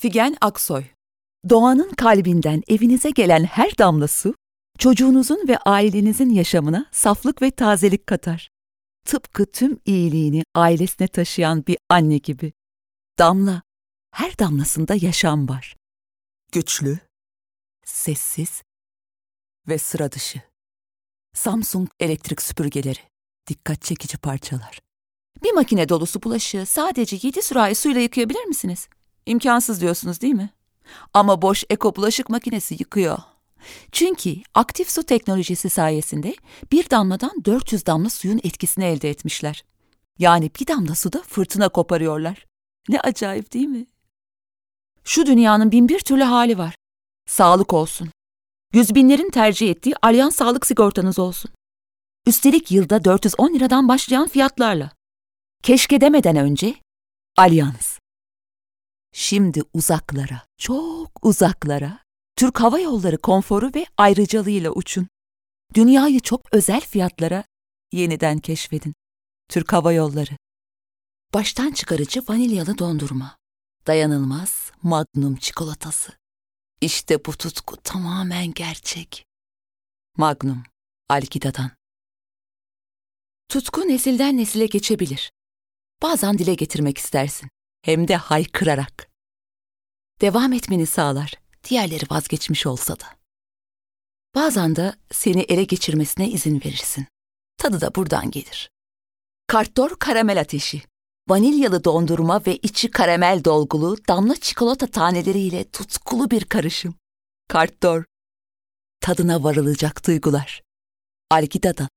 Figen Aksoy. Doğanın kalbinden evinize gelen her damla su, çocuğunuzun ve ailenizin yaşamına saflık ve tazelik katar. Tıpkı tüm iyiliğini ailesine taşıyan bir anne gibi. Damla, her damlasında yaşam var. Güçlü, sessiz ve sıra dışı. Samsung elektrik süpürgeleri, dikkat çekici parçalar. Bir makine dolusu bulaşığı sadece 7 sürahi suyla yıkayabilir misiniz? İmkansız diyorsunuz değil mi? Ama Bosch Eco bulaşık makinesi yıkıyor. Çünkü aktif su teknolojisi sayesinde bir damladan 400 damla suyun etkisini elde etmişler. Yani bir damla suda fırtına koparıyorlar. Ne acayip değil mi? Şu dünyanın bin bir türlü hali var. Sağlık olsun. Yüz binlerin tercih ettiği Allianz sağlık sigortanız olsun. Üstelik yılda 410 liradan başlayan fiyatlarla. Keşke demeden önce Allianz. Şimdi uzaklara, çok uzaklara, Türk Hava Yolları konforu ve ayrıcalığıyla uçun. Dünyayı çok özel fiyatlara yeniden keşfedin. Türk Hava Yolları. Baştan çıkarıcı vanilyalı dondurma. Dayanılmaz Magnum çikolatası. İşte bu tutku tamamen gerçek. Magnum, Algida'dan. Tutku nesilden nesile geçebilir. Bazen dile getirmek istersin. Hem de haykırarak. Devam etmeni sağlar, diğerleri vazgeçmiş olsa da. Bazen de seni ele geçirmesine izin verirsin. Tadı da buradan gelir. Kartdor karamel ateşi. Vanilyalı dondurma ve içi karamel dolgulu damla çikolata taneleriyle tutkulu bir karışım. Kartdor. Tadına varılacak duygular. Algida'dan.